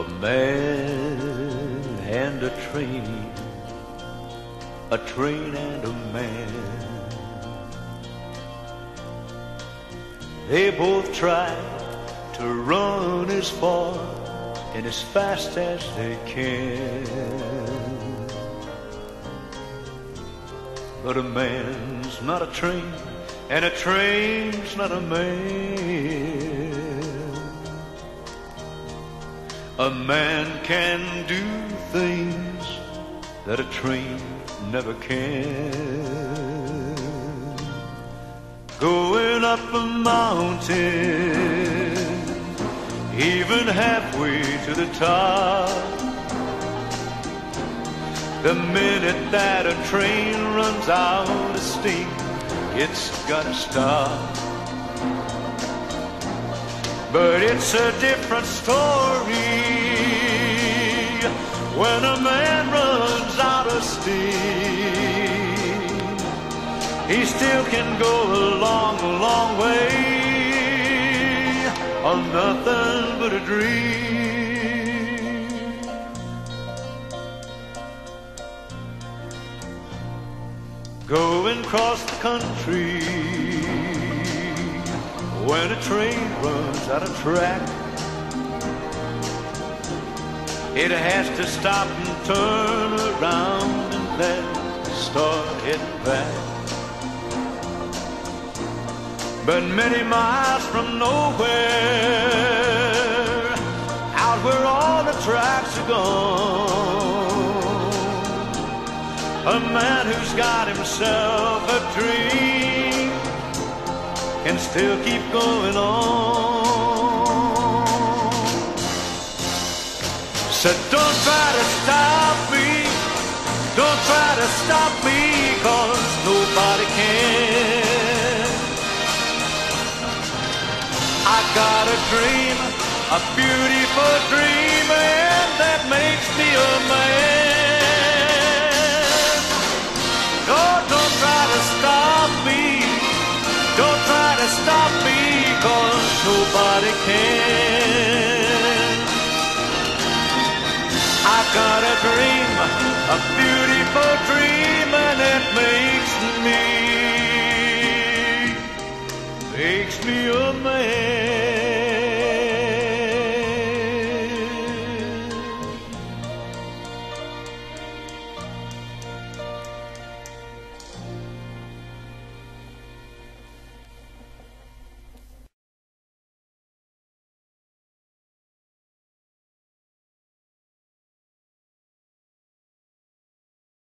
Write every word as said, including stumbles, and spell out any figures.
A man and a train, a train and a man. They both try to run as far and as fast as they can. But a man's not a train, and a train's not a man. A man can do things that a train never can. Going up a mountain, even halfway to the top, the minute that a train runs out of steam, it's gotta stop. But it's a different story when a man runs out of steam. He still can go a long, long way on nothing but a dream. Going across the country when a train runs out of track, it has to stop and turn around and then start heading back. But many miles from nowhere, out where all the tracks are gone, a man who's got himself a dream can still keep going on. Said, don't try to stop me, don't try to stop me, 'cause nobody can. I got a dream, a beautiful dream, and that makes me a man.